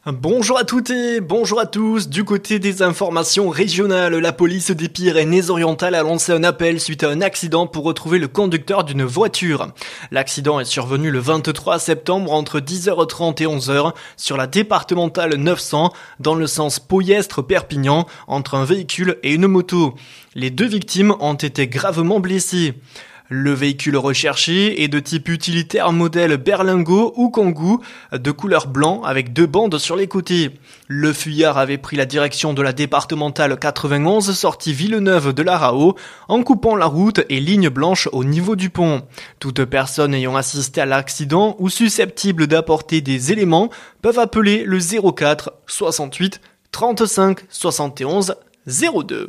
Bonjour à toutes et bonjour à tous. Du côté des informations régionales, la police des Pyrénées-Orientales a lancé un appel suite à un accident pour retrouver le conducteur d'une voiture. L'accident est survenu le 23 septembre entre 10h30 et 11h sur la départementale 900 dans le sens Ployestre-Perpignan entre un véhicule et une moto. Les deux victimes ont été gravement blessées. Le véhicule recherché est de type utilitaire modèle Berlingo ou Kangoo, de couleur blanc avec deux bandes sur les côtés. Le fuyard avait pris la direction de la départementale 91 sortie Villeneuve de la Rao en coupant la route et ligne blanche au niveau du pont. Toute personne ayant assisté à l'accident ou susceptible d'apporter des éléments peuvent appeler le 04 68 35 71 02.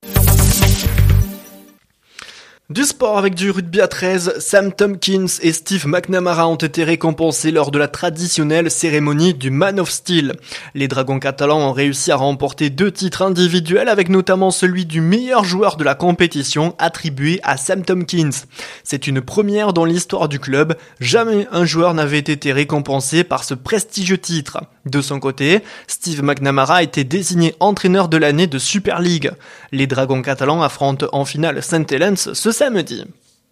Du sport avec du rugby à 13, Sam Tomkins et Steve McNamara ont été récompensés lors de la traditionnelle cérémonie du Man of Steel. Les Dragons catalans ont réussi à remporter 2 titres individuels avec notamment celui du meilleur joueur de la compétition attribué à Sam Tomkins. C'est une première dans l'histoire du club, jamais un joueur n'avait été récompensé par ce prestigieux titre. De son côté, Steve McNamara a été désigné entraîneur de l'année de Super League. Les Dragons catalans affrontent en finale St. Helens ce samedi.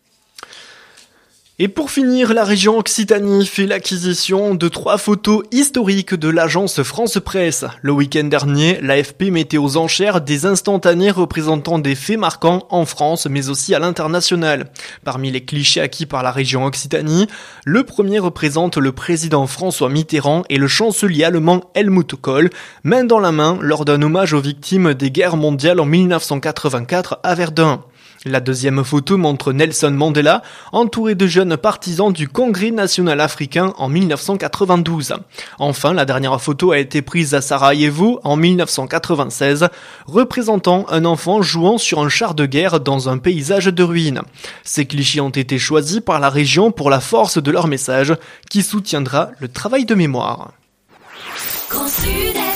Et pour finir, la région Occitanie fait l'acquisition de 3 photos historiques de l'agence France Presse. Le week-end dernier, l'AFP mettait aux enchères des instantanés représentant des faits marquants en France, mais aussi à l'international. Parmi les clichés acquis par la région Occitanie, le premier représente le président François Mitterrand et le chancelier allemand Helmut Kohl, main dans la main lors d'un hommage aux victimes des guerres mondiales en 1984 à Verdun. La deuxième photo montre Nelson Mandela, entouré de jeunes partisans du Congrès national africain en 1992. Enfin, la dernière photo a été prise à Sarajevo en 1996, représentant un enfant jouant sur un char de guerre dans un paysage de ruines. Ces clichés ont été choisis par la région pour la force de leur message, qui soutiendra le travail de mémoire. Grand Sud-Est.